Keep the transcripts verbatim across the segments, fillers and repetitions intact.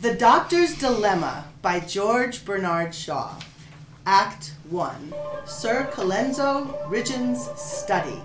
The Doctor's Dilemma by George Bernard Shaw. Act one. Sir Colenso Ridgeon's Study.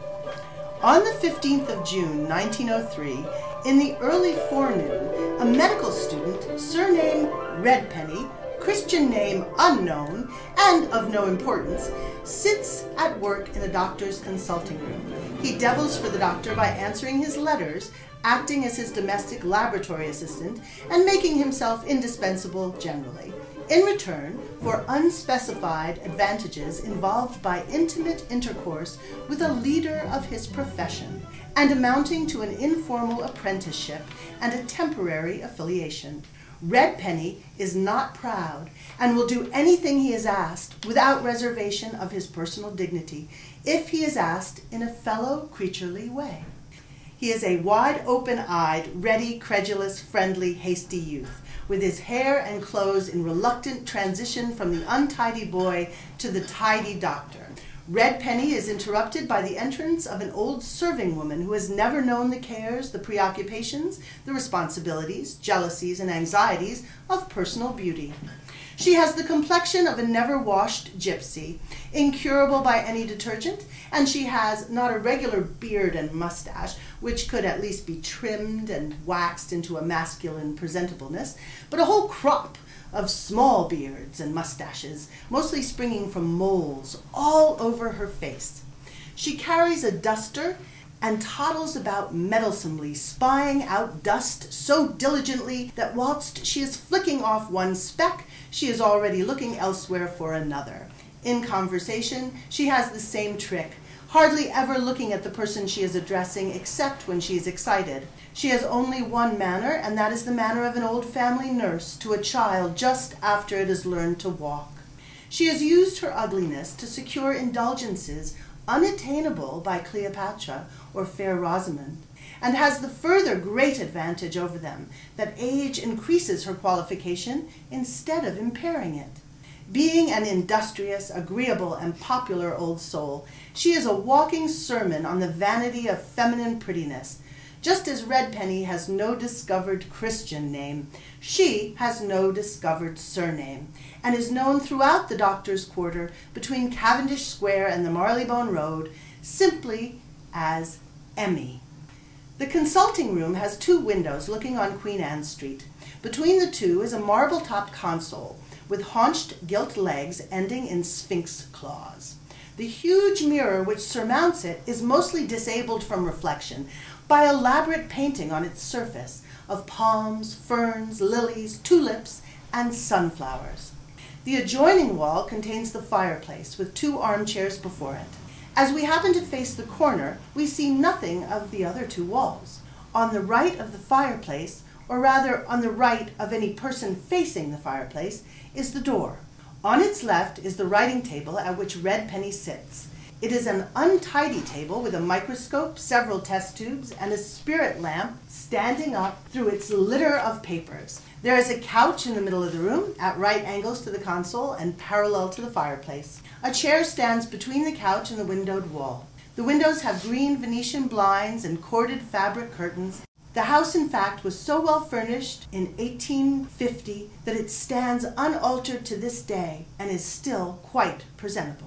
On the fifteenth of June, nineteen oh three, in the early forenoon, a medical student, surname Redpenny, Christian name unknown, and of no importance, sits at work in the doctor's consulting room. He devils for the doctor by answering his letters, acting as his domestic laboratory assistant, and making himself indispensable generally, in return for unspecified advantages involved by intimate intercourse with a leader of his profession, and amounting to an informal apprenticeship and a temporary affiliation. Redpenny is not proud and will do anything he is asked without reservation of his personal dignity, if he is asked in a fellow creaturely way. He is a wide-open-eyed, ready, credulous, friendly, hasty youth, with his hair and clothes in reluctant transition from the untidy boy to the tidy doctor. Redpenny is interrupted by the entrance of an old serving woman who has never known the cares, the preoccupations, the responsibilities, jealousies, and anxieties of personal beauty. She has the complexion of a never-washed gypsy, incurable by any detergent, and she has not a regular beard and mustache, which could at least be trimmed and waxed into a masculine presentableness, but a whole crop of small beards and mustaches, mostly springing from moles all over her face. She carries a duster and toddles about meddlesomely, spying out dust so diligently that whilst she is flicking off one speck, she is already looking elsewhere for another. In conversation, she has the same trick, hardly ever looking at the person she is addressing except when she is excited. She has only one manner, and that is the manner of an old family nurse to a child just after it has learned to walk. She has used her ugliness to secure indulgences unattainable by Cleopatra or fair Rosamond, and has the further great advantage over them that age increases her qualification instead of impairing it. Being an industrious, agreeable, and popular old soul, she is a walking sermon on the vanity of feminine prettiness. Just as Redpenny has no discovered Christian name, she has no discovered surname, and is known throughout the doctor's quarter between Cavendish Square and the Marylebone Road simply as Emmy. The consulting room has two windows looking on Queen Anne Street. Between the two is a marble-topped console with haunched gilt legs ending in sphinx claws. The huge mirror which surmounts it is mostly disabled from reflection by elaborate painting on its surface of palms, ferns, lilies, tulips, and sunflowers. The adjoining wall contains the fireplace with two armchairs before it. As we happen to face the corner, we see nothing of the other two walls. On the right of the fireplace, or rather on the right of any person facing the fireplace, is the door. On its left is the writing table at which Redpenny sits. It is an untidy table with a microscope, several test tubes, and a spirit lamp standing up through its litter of papers. There is a couch in the middle of the room, at right angles to the console and parallel to the fireplace. A chair stands between the couch and the windowed wall. The windows have green Venetian blinds and corded fabric curtains. The house, in fact, was so well furnished in eighteen fifty that it stands unaltered to this day and is still quite presentable.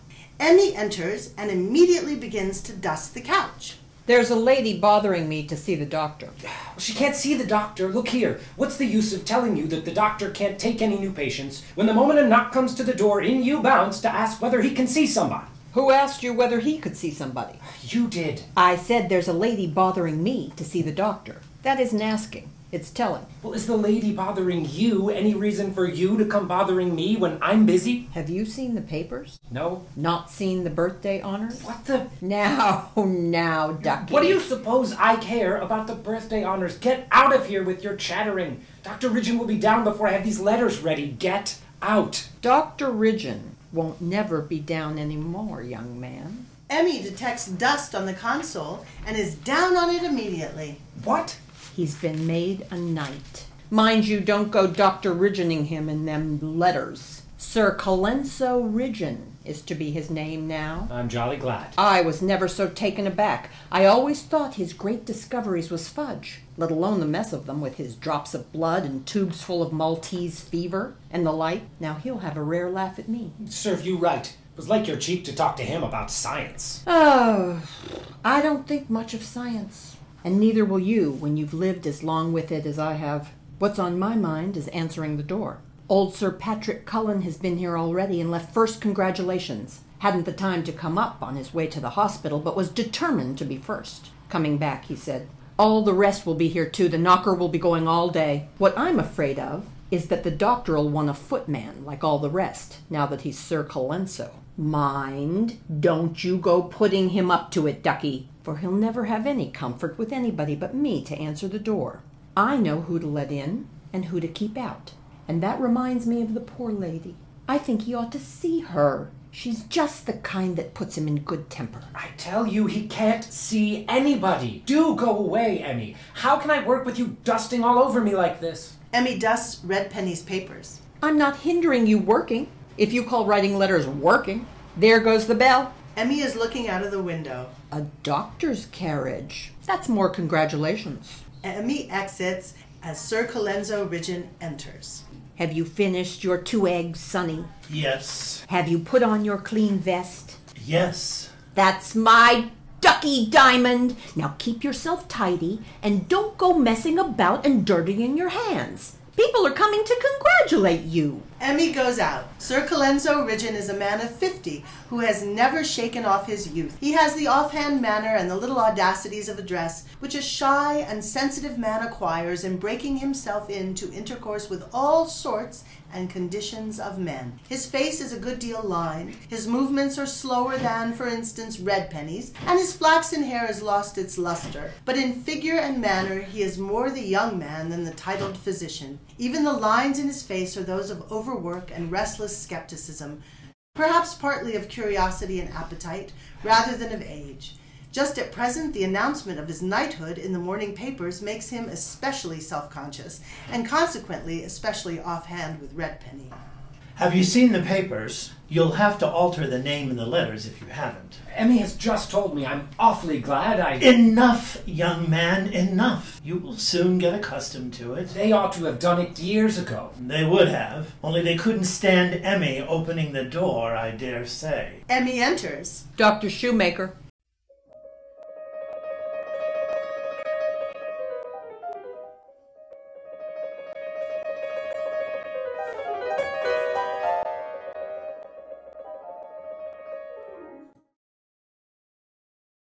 Emmy enters and immediately begins to dust the couch. There's a lady bothering me to see the doctor. She can't see the doctor. Look here. What's the use of telling you that the doctor can't take any new patients when the moment a knock comes to the door, in you bounds to ask whether he can see somebody? Who asked you whether he could see somebody? You did. I said there's a lady bothering me to see the doctor. That isn't asking. It's telling. Well, is the lady bothering you any reason for you to come bothering me when I'm busy? Have you seen the papers? No. Not seen the birthday honors? What the? Now, now, Ducky. What do you suppose I care about the birthday honors? Get out of here with your chattering. Doctor Ridgeon will be down before I have these letters ready. Get out. Doctor Ridgeon won't never be down anymore, young man. Emmy detects dust on the console and is down on it immediately. What? He's been made a knight. Mind you, don't go Doctor Ridgeoning him in them letters. Sir Colenso Ridgeon. is to be his name now. I'm jolly glad. I was never so taken aback. I always thought his great discoveries was fudge, let alone the mess of them with his drops of blood and tubes full of Maltese fever and the like. Now he'll have a rare laugh at me. Serve you right. It was like your cheek to talk to him about science. Oh, I don't think much of science. And neither will you when you've lived as long with it as I have. What's on my mind is answering the door. Old Sir Patrick Cullen has been here already and left first congratulations. Hadn't the time to come up on his way to the hospital, but was determined to be first. Coming back, he said, all the rest will be here too. The knocker will be going all day. What I'm afraid of is that the doctor'll want a footman like all the rest, now that he's Sir Colenso. Mind, don't you go putting him up to it, ducky, for he'll never have any comfort with anybody but me to answer the door. I know who to let in and who to keep out. And that reminds me of the poor lady. I think he ought to see her. She's just the kind that puts him in good temper. I tell you, he can't see anybody. Do go away, Emmy. How can I work with you dusting all over me like this? Emmy dusts Redpenny's papers. I'm not hindering you working, if you call writing letters working. There goes the bell. Emmy is looking out of the window. A doctor's carriage. That's more congratulations. Emmy exits as Sir Colenso Ridgeon enters. Have you finished your two eggs, Sonny? Yes. Have you put on your clean vest? Yes. That's my ducky, Diamond. Now keep yourself tidy and don't go messing about and dirtying your hands. People are coming to congratulate you. Emmy goes out. Sir Colenso Ridgeon is a man of fifty who has never shaken off his youth. He has the offhand manner and the little audacities of address which a shy and sensitive man acquires in breaking himself into intercourse with all sorts and conditions of men. His face is a good deal lined, his movements are slower than, for instance, Redpenny's, and his flaxen hair has lost its luster. But in figure and manner he is more the young man than the titled physician. Even the lines in his face are those of overwork and restless skepticism, perhaps partly of curiosity and appetite, rather than of age. Just at present, the announcement of his knighthood in the morning papers makes him especially self-conscious, and consequently especially offhand with Redpenny. Have you seen the papers? You'll have to alter the name in the letters if you haven't. Emmy has just told me. I'm awfully glad I... Enough, young man, enough. You will soon get accustomed to it. They ought to have done it years ago. They would have, only they couldn't stand Emmy opening the door, I dare say. Emmy enters. Doctor Shoemaker.